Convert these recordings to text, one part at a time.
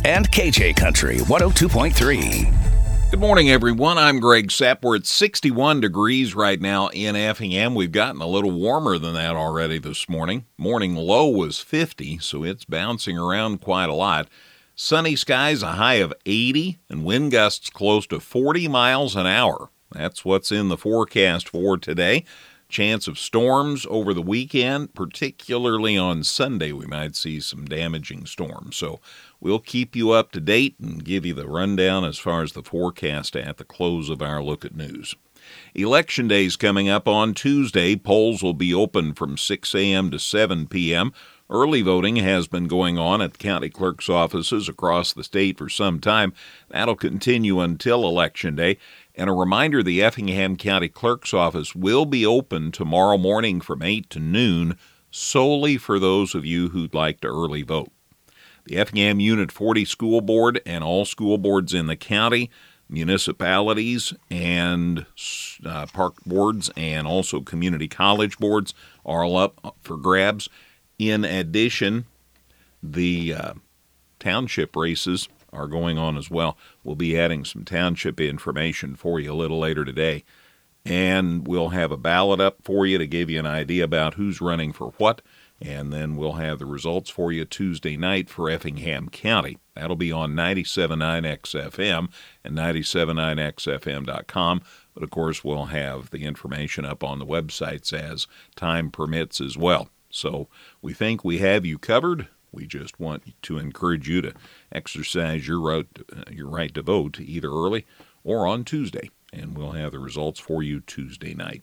and KJ Country 102.3. Good morning, everyone. I'm Greg Sapp. We're at 61 degrees right now in Effingham. We've gotten a little warmer than that already this morning. Morning low was 50, so it's bouncing around quite a lot. Sunny skies, a high of 80, and wind gusts close to 40 miles an hour. That's what's in the forecast for today. Chance of storms over the weekend, particularly on Sunday. We might see some damaging storms. So we'll keep you up to date and give you the rundown as far as the forecast at the close of our look at news. Election Day is coming up on Tuesday. Polls will be open from 6 a.m. to 7 p.m. Early voting has been going on at the county clerk's offices across the state for some time. That'll continue until Election Day. And a reminder, the Effingham County Clerk's Office will be open tomorrow morning from 8 to noon, solely for those of you who'd like to early vote. The Effingham Unit 40 School Board and all school boards in the county, municipalities, and park boards, and also community college boards are all up for grabs. In addition, the township races are going on as well. We'll be adding some township information for you a little later today. And we'll have a ballot up for you to give you an idea about who's running for what. And then we'll have the results for you Tuesday night for Effingham County. That'll be on 97.9 XFM and 97.9XFM.com. But, of course, we'll have the information up on the websites as time permits as well. So we think we have you covered. We just want to encourage you to exercise your right to vote either early or on Tuesday, and we'll have the results for you Tuesday night.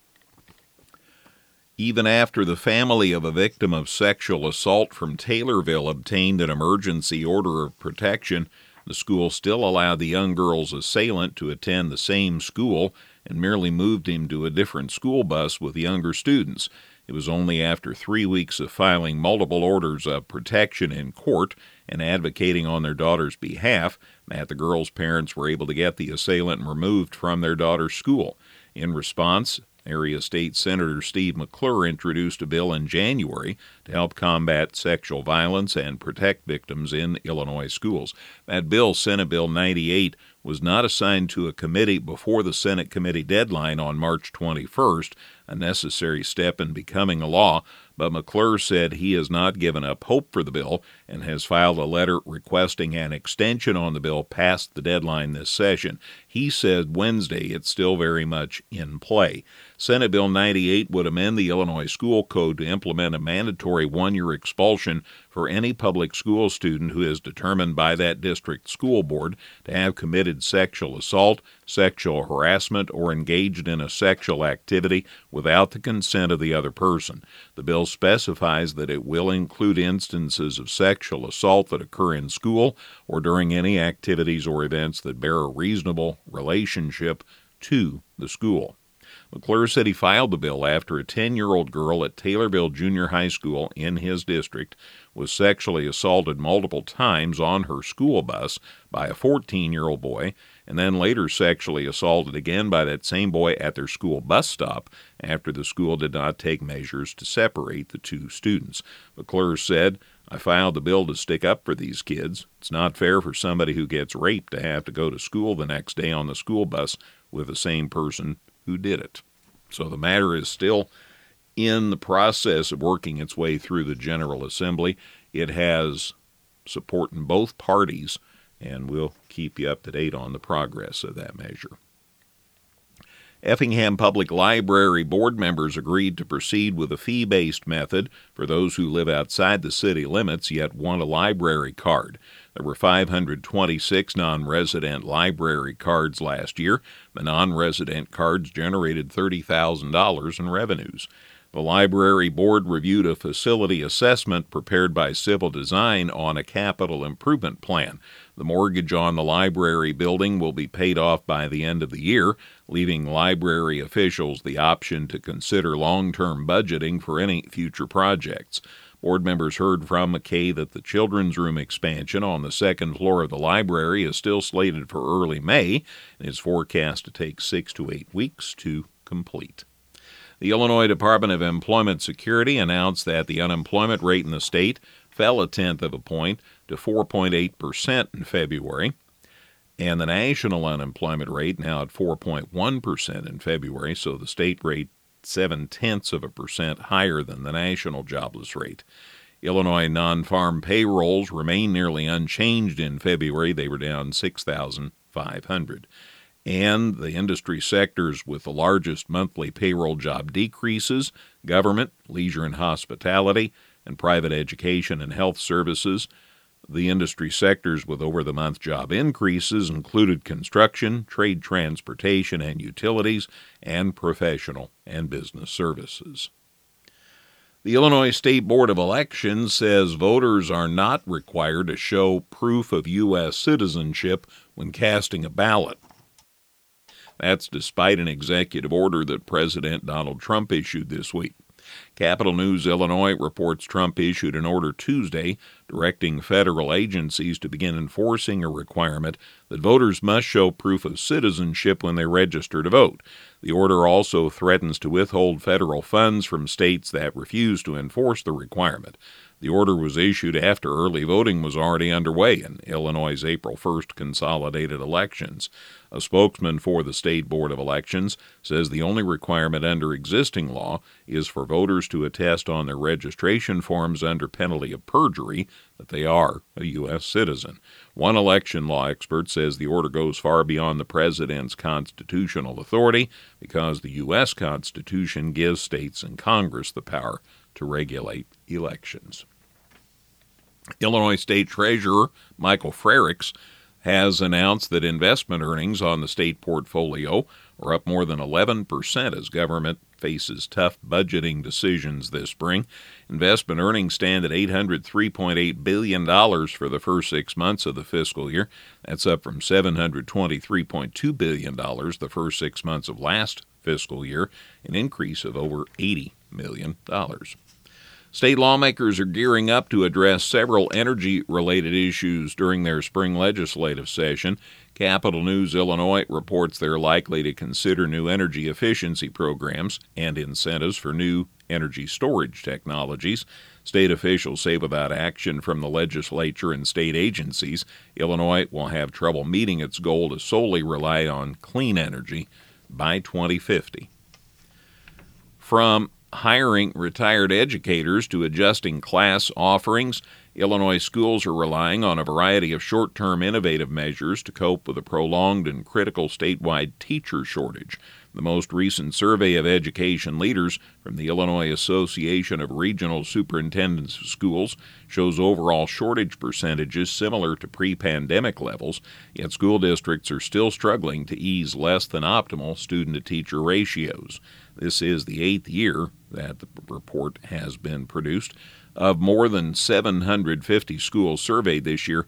Even after the family of a victim of sexual assault from Taylorville obtained an emergency order of protection, the school still allowed the young girl's assailant to attend the same school and merely moved him to a different school bus with younger students. It was only after 3 weeks of filing multiple orders of protection in court and advocating on their daughter's behalf that the girl's parents were able to get the assailant removed from their daughter's school. In response, Area State Senator Steve McClure introduced a bill in January to help combat sexual violence and protect victims in Illinois schools. That bill, Senate Bill 98, was not assigned to a committee before the Senate committee deadline on March 21st, a necessary step in becoming a law, but McClure said he has not given up hope for the bill and has filed a letter requesting an extension on the bill past the deadline this session. He said Wednesday it's still very much in play. Senate Bill 98 would amend the Illinois School Code to implement a mandatory one-year expulsion for any public school student who is determined by that district school board to have committed sexual assault, sexual harassment, or engaged in a sexual activity without the consent of the other person. The bill specifies that it will include instances of sexual assault that occur in school or during any activities or events that bear a reasonable relationship to the school. McClure said he filed the bill after a 10-year-old girl at Taylorville Junior High School in his district was sexually assaulted multiple times on her school bus by a 14-year-old boy, and then later sexually assaulted again by that same boy at their school bus stop after the school did not take measures to separate the two students. McClure said, "I filed the bill to stick up for these kids. It's not fair for somebody who gets raped to have to go to school the next day on the school bus with the same person who did it." So the matter is still in the process of working its way through the General Assembly. It has support in both parties, and we'll keep you up to date on the progress of that measure. Effingham Public Library board members agreed to proceed with a fee-based method for those who live outside the city limits yet want a library card. There were 526 non-resident library cards last year. The non-resident cards generated $30,000 in revenues. The library board reviewed a facility assessment prepared by Civil Design on a capital improvement plan. The mortgage on the library building will be paid off by the end of the year, leaving library officials the option to consider long-term budgeting for any future projects. Board members heard from McKay that the children's room expansion on the second floor of the library is still slated for early May and is forecast to take 6 to 8 weeks to complete. The Illinois Department of Employment Security announced that the unemployment rate in the state fell 0.1 of a point to 4.8% in February. And the national unemployment rate now at 4.1% in February, so the state rate 0.7% higher than the national jobless rate. Illinois non-farm payrolls remain nearly unchanged in February. They were down 6,500. And the industry sectors with the largest monthly payroll job decreases, government, leisure and hospitality, and private education and health services. The industry sectors with over-the-month job increases included construction, trade transportation and utilities, and professional and business services. The Illinois State Board of Elections says voters are not required to show proof of U.S. citizenship when casting a ballot. That's despite an executive order that President Donald Trump issued this week. Capital News Illinois reports Trump issued an order Tuesday directing federal agencies to begin enforcing a requirement that voters must show proof of citizenship when they register to vote. The order also threatens to withhold federal funds from states that refuse to enforce the requirement. The order was issued after early voting was already underway in Illinois' April 1st consolidated elections. A spokesman for the State Board of Elections says the only requirement under existing law is for voters to attest on their registration forms under penalty of perjury that they are a U.S. citizen. One election law expert says the order goes far beyond the president's constitutional authority because the U.S. Constitution gives states and Congress the power to regulate elections. Illinois State Treasurer Michael Frerichs has announced that investment earnings on the state portfolio are up more than 11% as government faces tough budgeting decisions this spring. Investment earnings stand at $803.8 billion for the first 6 months of the fiscal year. That's up from $723.2 billion the first 6 months of last fiscal year, an increase of over $80 million. State lawmakers are gearing up to address several energy-related issues during their spring legislative session. Capital News Illinois reports they're likely to consider new energy efficiency programs and incentives for new energy storage technologies. State officials say without action from the legislature and state agencies, Illinois will have trouble meeting its goal to solely rely on clean energy by 2050. From hiring retired educators to adjusting class offerings, Illinois schools are relying on a variety of short-term innovative measures to cope with a prolonged and critical statewide teacher shortage. The most recent survey of education leaders from the Illinois Association of Regional Superintendents of Schools shows overall shortage percentages similar to pre-pandemic levels, yet school districts are still struggling to ease less than optimal student-to-teacher ratios. This is the 8th year that the report has been produced. Of more than 750 schools surveyed this year,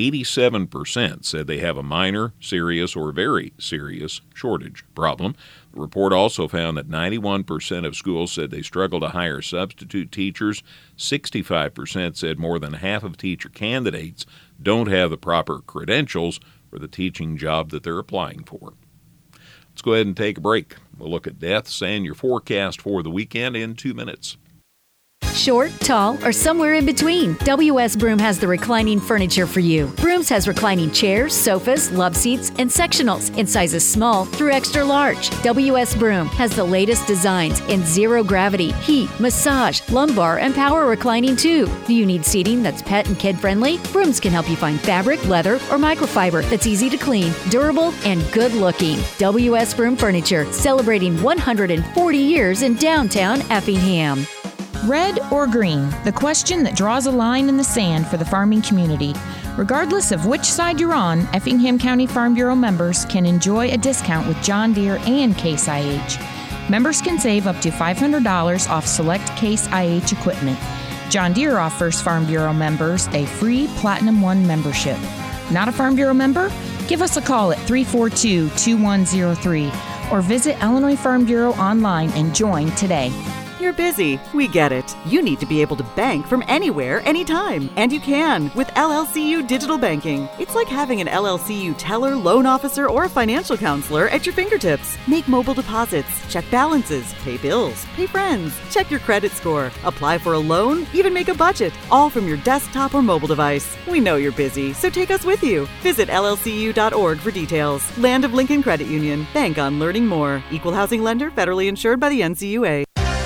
87% said they have a minor, serious, or very serious shortage problem. The report also found that 91% of schools said they struggle to hire substitute teachers. 65% said more than half of teacher candidates don't have the proper credentials for the teaching job that they're applying for. Let's go ahead and take a break. We'll look at deaths and your forecast for the weekend in 2 minutes. Short, tall, or somewhere in between, W.S. Broom has the reclining furniture for you. Brooms has reclining chairs, sofas, love seats, and sectionals in sizes small through extra large. W.S. Broom has the latest designs in zero gravity, heat, massage, lumbar, and power reclining too. Do you need seating that's pet and kid friendly? Brooms can help you find fabric, leather, or microfiber that's easy to clean, durable, and good looking. W.S. Broom Furniture, celebrating 140 years in downtown Effingham. Red or green? The question that draws a line in the sand for the farming community. Regardless of which side you're on, Effingham County Farm Bureau members can enjoy a discount with John Deere and Case IH. Members can save up to $500 off select Case IH equipment. John Deere offers Farm Bureau members a free Platinum One membership. Not a Farm Bureau member? Give us a call at 342-2103 or visit Illinois Farm Bureau online and join today. You're busy. We get it. You need to be able to bank from anywhere, anytime. And you can with LLCU Digital Banking. It's like having an LLCU teller, loan officer, or a financial counselor at your fingertips. Make mobile deposits, check balances, pay bills, pay friends, check your credit score, apply for a loan, even make a budget, all from your desktop or mobile device. We know you're busy, so take us with you. Visit llcu.org for details. Land of Lincoln Credit Union. Bank on learning more. Equal housing lender, federally insured by the NCUA.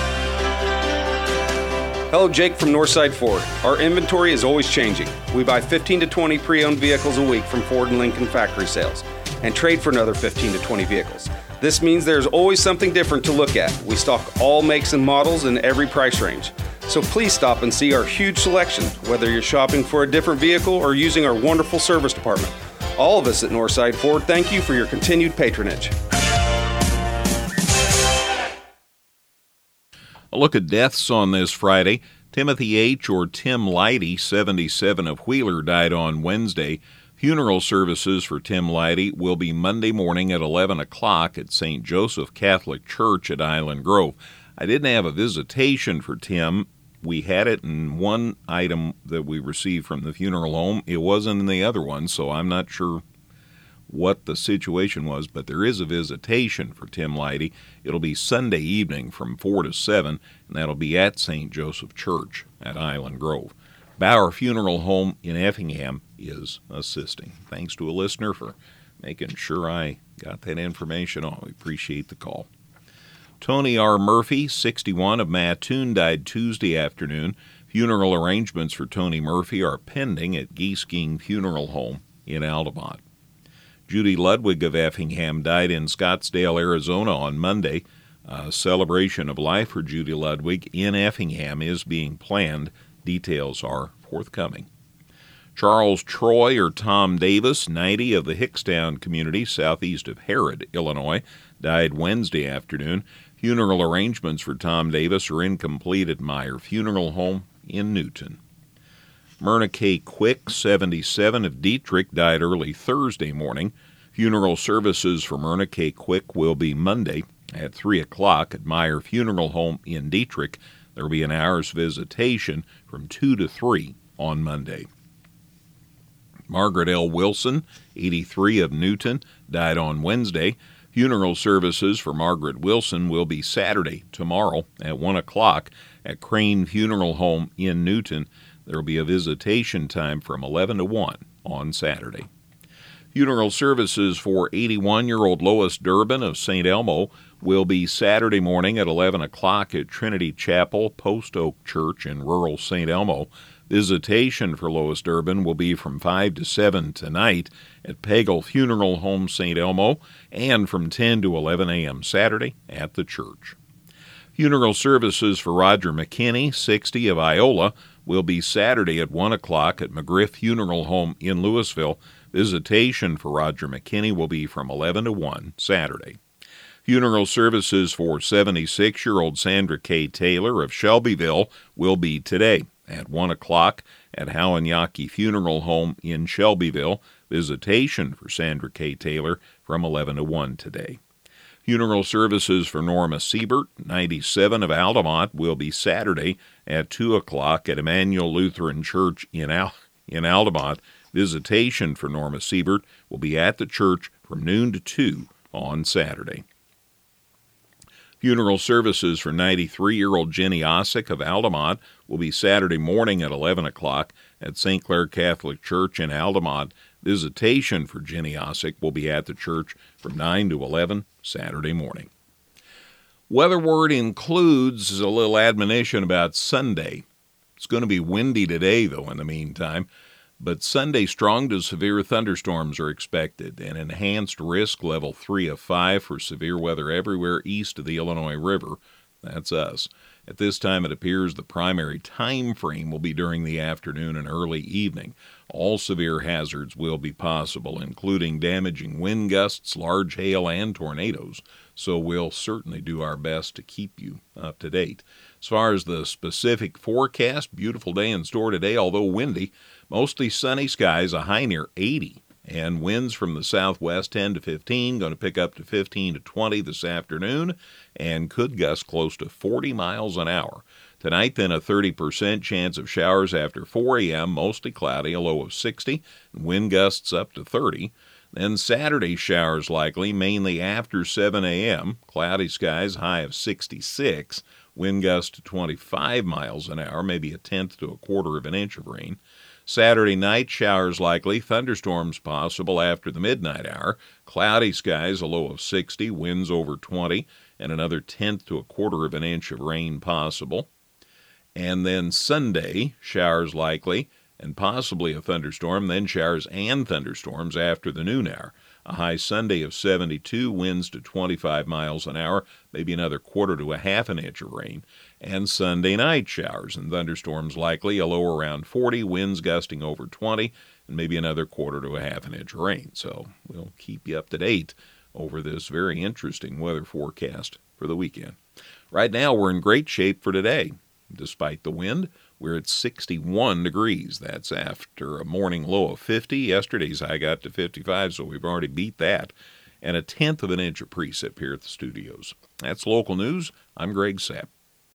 Hello, Jake from Northside Ford. Our inventory is always changing. We buy 15 to 20 pre-owned vehicles a week from Ford and Lincoln factory sales and trade for another 15 to 20 vehicles. This means there's always something different to look at. We stock all makes and models in every price range. So please stop and see our huge selection, whether you're shopping for a different vehicle or using our wonderful service department. All of us at Northside Ford thank you for your continued patronage. A look at deaths on this Friday. Timothy H. or Tim Leidy, 77 of Wheeler, died on Wednesday. Funeral services for Tim Leidy will be Monday morning at 11 o'clock at St. Joseph Catholic Church at Island Grove. I didn't have a visitation for Tim. We had it in one item that we received from the funeral home. It wasn't in the other one, so I'm not sure what the situation was, but there is a visitation for Tim Leidy. It'll be Sunday evening from 4 to 7, and that'll be at St. Joseph Church at Island Grove. Bauer Funeral Home in Effingham is assisting. Thanks to a listener for making sure I got that information on. We appreciate the call. Tony R. Murphy, 61 of Mattoon, died Tuesday afternoon. Funeral arrangements for Tony Murphy are pending at Geesking Funeral Home in Altamont. Judy Ludwig of Effingham died in Scottsdale, Arizona on Monday. A celebration of life for Judy Ludwig in Effingham is being planned. Details are forthcoming. Charles Troy or Tom Davis, 90 of the Hickstown community southeast of Harrod, Illinois, died Wednesday afternoon. Funeral arrangements for Tom Davis are incomplete at Meyer Funeral Home in Newton. Myrna K. Quick, 77 of Dietrich, died early Thursday morning. Funeral services for Myrna K. Quick will be Monday at 3 o'clock at Meyer Funeral Home in Dietrich. There will be an hour's visitation from 2 to 3 on Monday. Margaret L. Wilson, 83 of Newton, died on Wednesday. Funeral services for Margaret Wilson will be Saturday, tomorrow, at 1 o'clock at Crane Funeral Home in Newton. There will be a visitation time from 11 to 1 on Saturday. Funeral services for 81-year-old Lois Durbin of St. Elmo will be Saturday morning at 11 o'clock at Trinity Chapel, Post Oak Church in rural St. Elmo. Visitation for Lois Durbin will be from 5 to 7 tonight at Pagel Funeral Home, St. Elmo, and from 10 to 11 a.m. Saturday at the church. Funeral services for Roger McKinney, 60 of Iola, will be Saturday at 1 o'clock at McGriff Funeral Home in Louisville. Visitation for Roger McKinney will be from 11 to 1 Saturday. Funeral services for 76-year-old Sandra K. Taylor of Shelbyville will be today at 1 o'clock at Howanyaki Funeral Home in Shelbyville. Visitation for Sandra K. Taylor from 11 to 1 today. Funeral services for Norma Siebert, 97 of Altamont, will be Saturday at 2 o'clock at Emmanuel Lutheran Church in Altamont. Visitation for Norma Siebert will be at the church from noon to 2 on Saturday. Funeral services for 93-year-old Jenny Ossick of Altamont will be Saturday morning at 11 o'clock at St. Clair Catholic Church in Altamont. Visitation for Jenny Ossick will be at the church from 9 to 11 Saturday morning. Weather word includes a little admonition about Sunday. It's going to be windy today, though, in the meantime. But Sunday, strong to severe thunderstorms are expected, and enhanced risk level 3 of 5 for severe weather everywhere east of the Illinois River. That's us. At this time, it appears the primary time frame will be during the afternoon and early evening. All severe hazards will be possible, including damaging wind gusts, large hail, and tornadoes. So we'll certainly do our best to keep you up to date. As far as the specific forecast, beautiful day in store today, although windy. Mostly sunny skies, a high near 80 And winds from the southwest 10 to 15, going to pick up to 15 to 20 this afternoon, and could gust close to 40 miles an hour. Tonight, then, a 30% chance of showers after 4 a.m., mostly cloudy, a low of 60, and wind gusts up to 30. Then Saturday, showers likely, mainly after 7 a.m., cloudy skies, high of 66, wind gusts to 25 miles an hour, maybe a tenth to a quarter of an inch of rain. Saturday night, showers likely, thunderstorms possible after the midnight hour, cloudy skies, a low of 60, winds over 20, and another tenth to a quarter of an inch of rain possible. And then Sunday, showers likely, and possibly a thunderstorm, then showers and thunderstorms after the noon hour. A high Sunday of 72, winds to 25 miles an hour, maybe another quarter to a half an inch of rain. And Sunday night, showers and thunderstorms likely, a low around 40, winds gusting over 20, and maybe another quarter to a half an inch of rain. So we'll keep you up to date over this very interesting weather forecast for the weekend. Right now, we're in great shape for today. Despite the wind, we're at 61 degrees. That's after a morning low of 50. Yesterday's high got to 55, so we've already beat that. And a tenth of an inch of precip here at the studios. That's local news. I'm Greg Sapp.